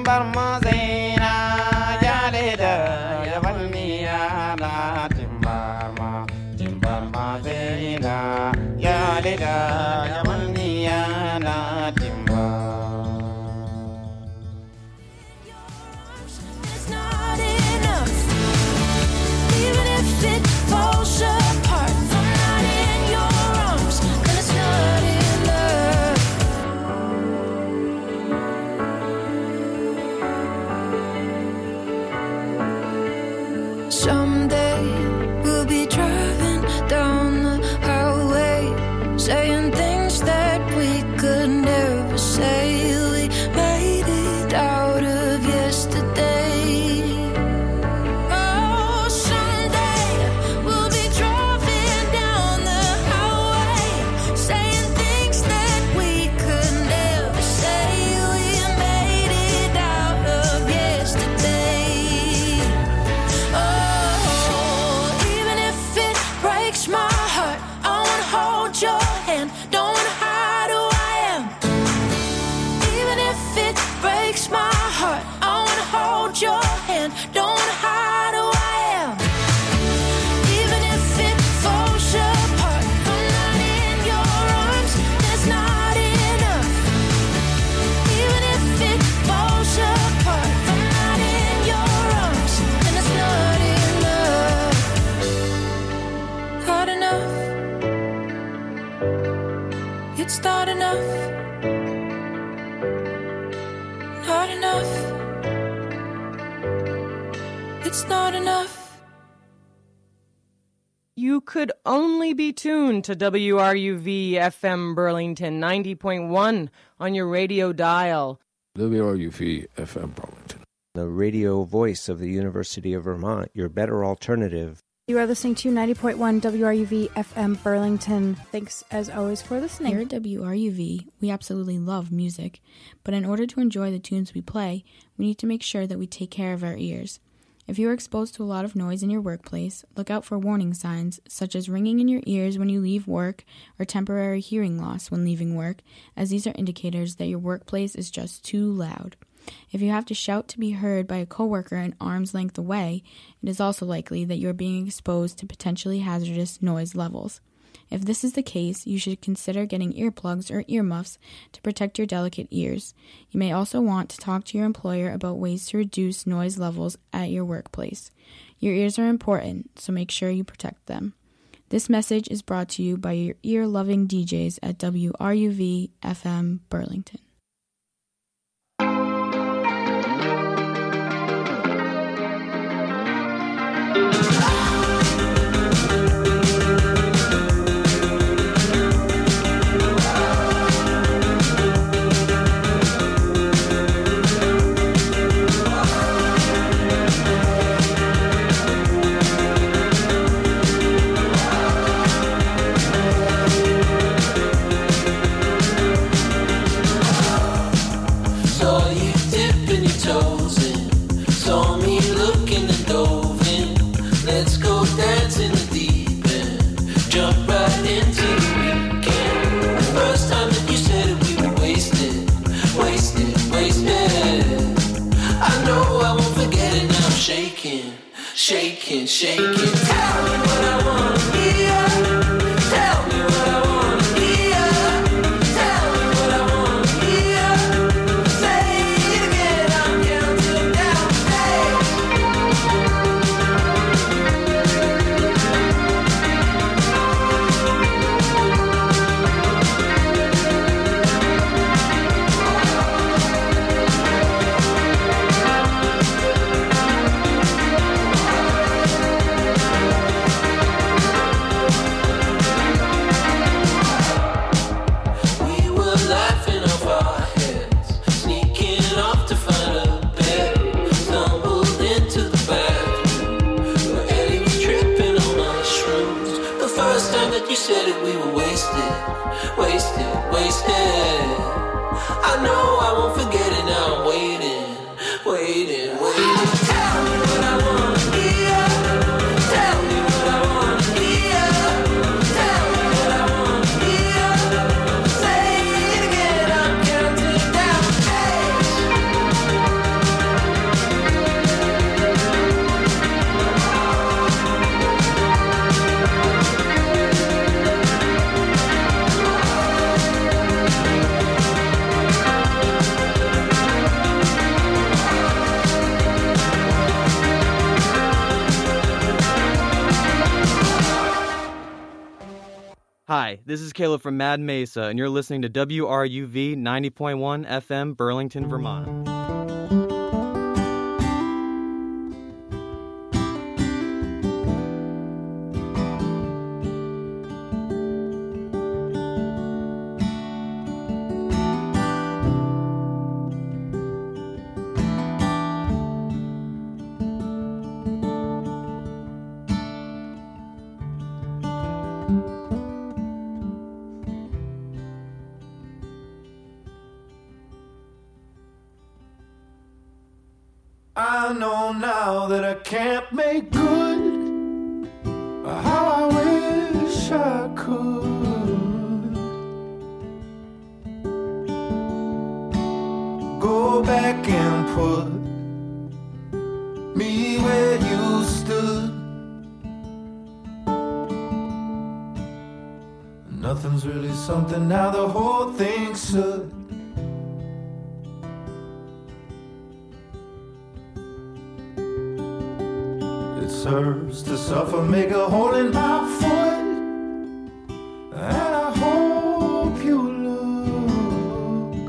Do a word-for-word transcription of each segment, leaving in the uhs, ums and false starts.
timbar mazina yalida yavalniyana timbar ma timbar mazina yalida yavalniyana timbar. It's not enough, even if it falls apart. If I'm not in your arms, then it's not enough. Someday we'll be driving down the highway, saying things that we could never say. We made it out of yesterday. Oh, someday we'll be driving down the highway, saying things that we could never say. We made it out of yesterday. Oh, even if it breaks my heart, I wanna hold your hand. Don't wanna hide who I am. Even if it breaks my heart, I wanna hold your hand. Don't wanna hide who I am. Even if it falls apart, if I'm not in your arms, that's not enough. Even if it falls apart, if I'm not in your arms, then it's not enough. Not enough. It's not enough. Not enough. It's not enough. You could only be tuned to W R U V F M Burlington ninety point one on your radio dial. W R U V F M Burlington. The radio voice of the University of Vermont, your better alternative. You are listening to ninety point one W R U V F M Burlington. Thanks, as always, for listening. Here at W R U V, we absolutely love music, but in order to enjoy the tunes we play, we need to make sure that we take care of our ears. If you are exposed to a lot of noise in your workplace, look out for warning signs, such as ringing in your ears when you leave work or temporary hearing loss when leaving work, as these are indicators that your workplace is just too loud. If you have to shout to be heard by a coworker an arm's length away, it is also likely that you are being exposed to potentially hazardous noise levels. If this is the case, you should consider getting earplugs or earmuffs to protect your delicate ears. You may also want to talk to your employer about ways to reduce noise levels at your workplace. Your ears are important, so make sure you protect them. This message is brought to you by your ear-loving D Js at W R U V F M Burlington. Shaking, shaking. Tell me what I wanna hear. Tell me what I wanna hear. Tell me what I wanna hear. Say it again. I'm counting down this is Caleb from Mad Mesa, and you're listening to W R U V ninety point one F M, Burlington, Vermont. I know now that I can't make good how I wish I could. Go back and put me where you stood. Nothing's really something now, the whole thing's should. Serves to suffer, make a hole in my foot, and I hope you look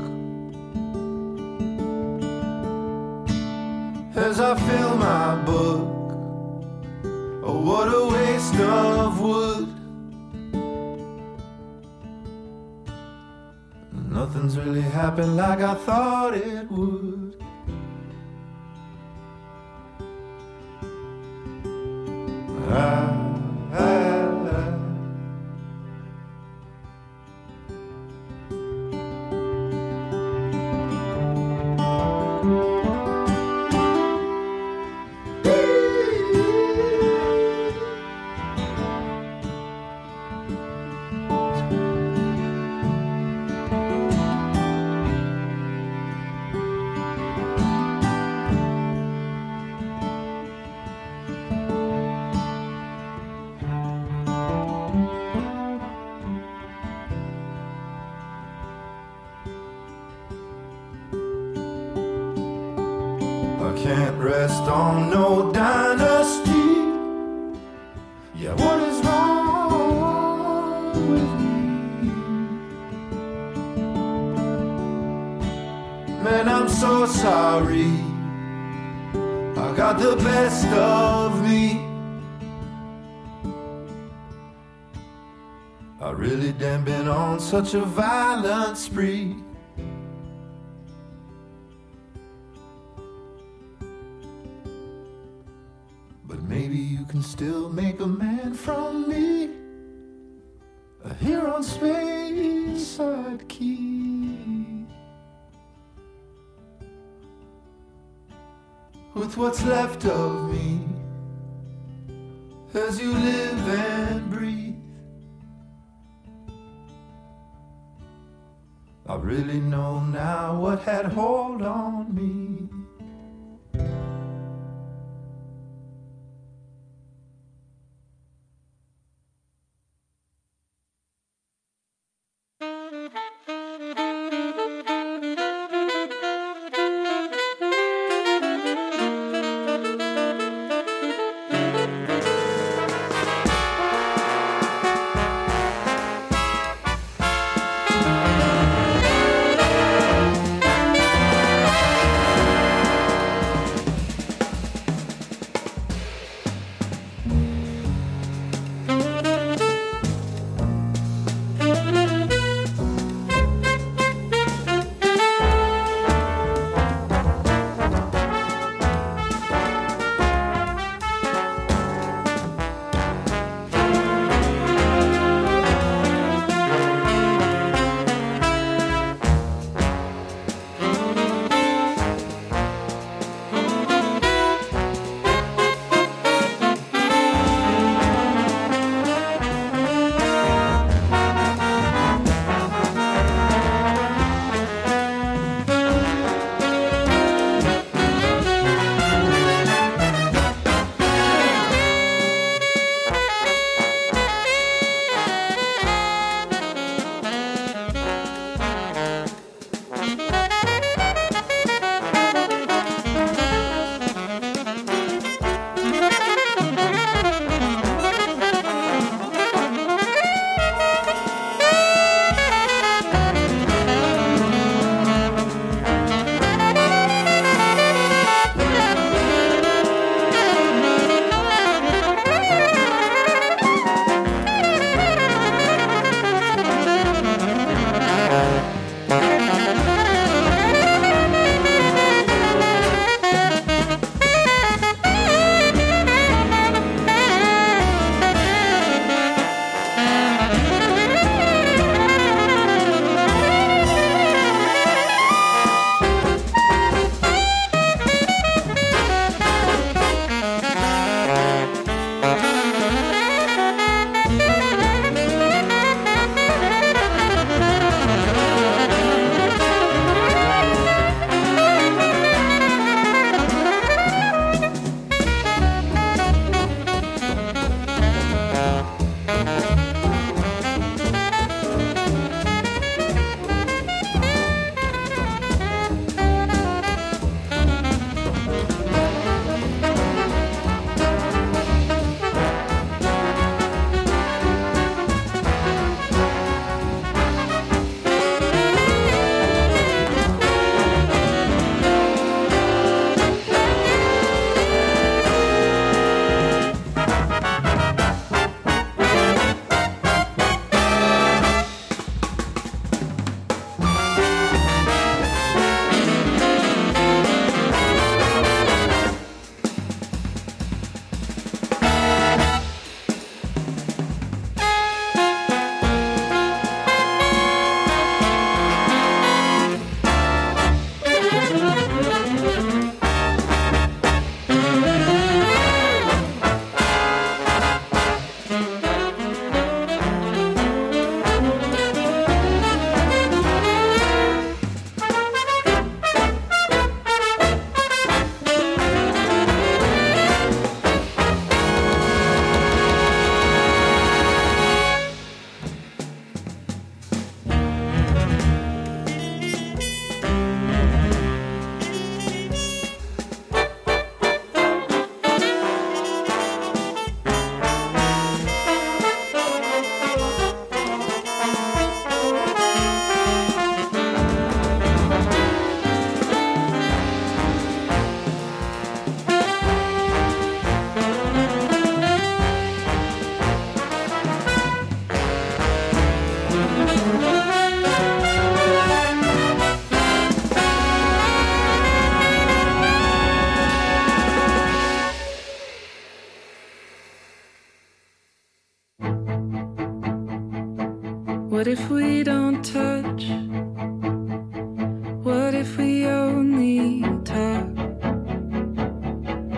as I fill my book. Oh, what a waste of wood. Nothing's really happened like I thought it would. I, I, I. Can't rest on no dynasty. Yeah, what is wrong with me? Man, I'm so sorry. I got the best of me. I really damn been on such a violent spree. Maybe you can still make a man from me, here on Speyside Key. With what's left of me, as you live and breathe, I really know now what had hold on me.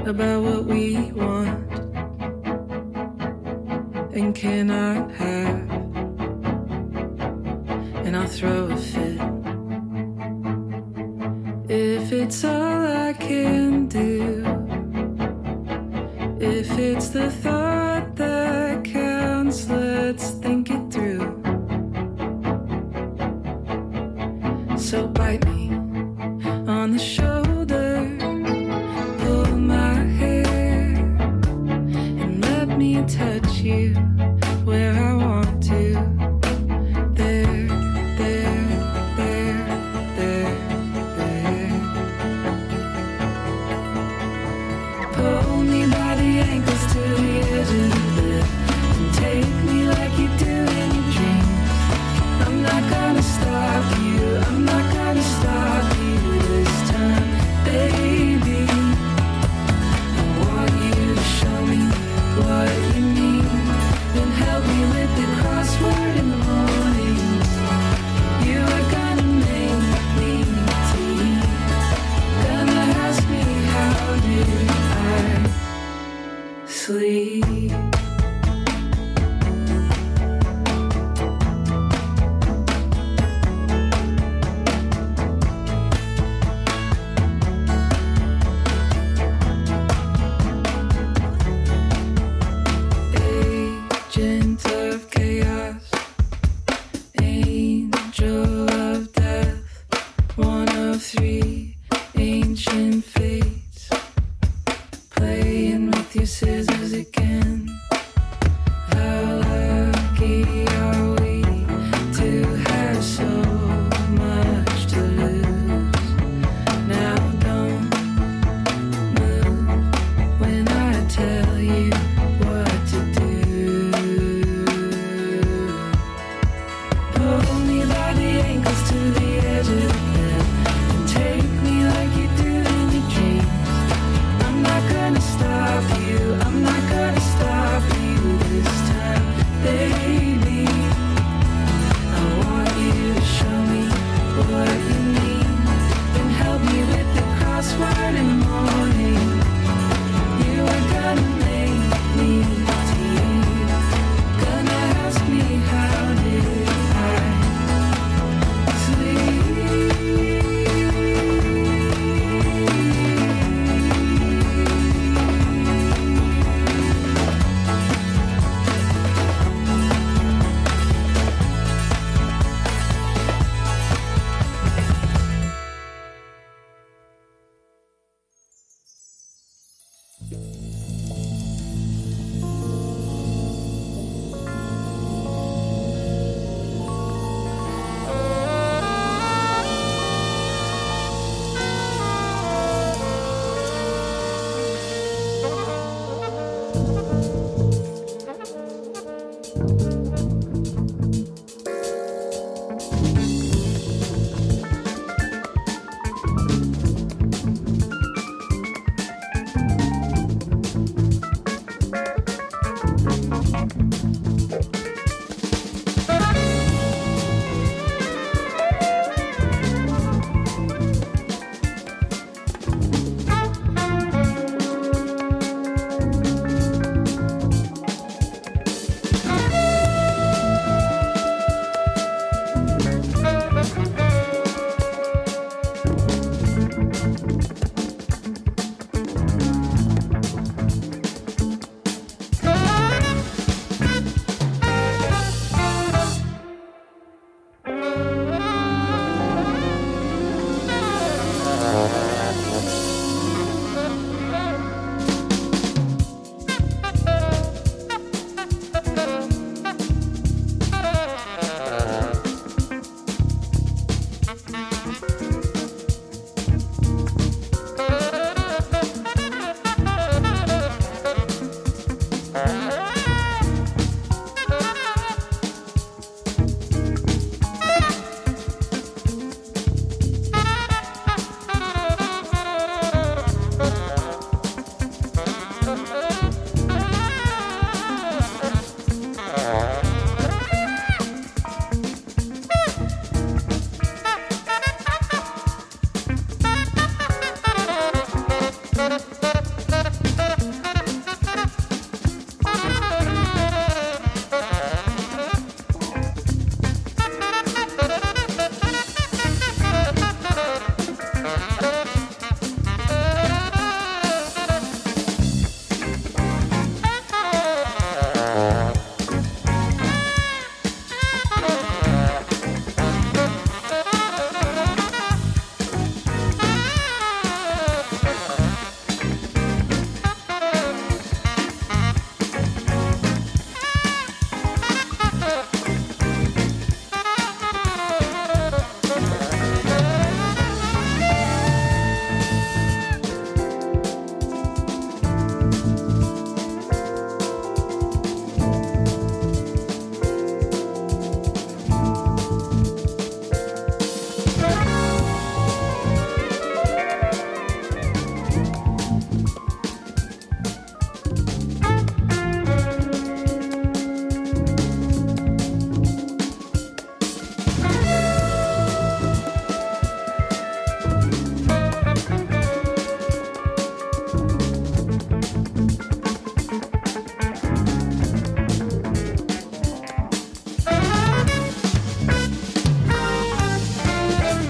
about what we want and cannot have, and I'll throw a fit if it's all I can do, if it's the thought that counts. Let's think it through. So bite me on the shoulder, pull my hair, and let me touch you where I want to. There, there, there, there, there. Pull me by the ankles to the edge of the bed and take me like you do in your dreams. I'm not gonna stop you, I'm not gonna stop you this time, baby. I want you to show me what you mean, then help me with the crossword in the morning. You are gonna make me tea, gonna ask me how did I sleep. Agent of chaos, angel of death, one of three ancient fates, playing with your scissors again. How lucky are we to have so much to lose? Now don't move when I tell you what to do. Pull me by the ankles to the edge of the bed and take me like you do in your dreams. I'm not gonna stop you, I'm not gonna stop you this time, baby. I want you to show me what you mean, then help me with the crossword in the morning. You are gonna make me tea, gonna ask me how did I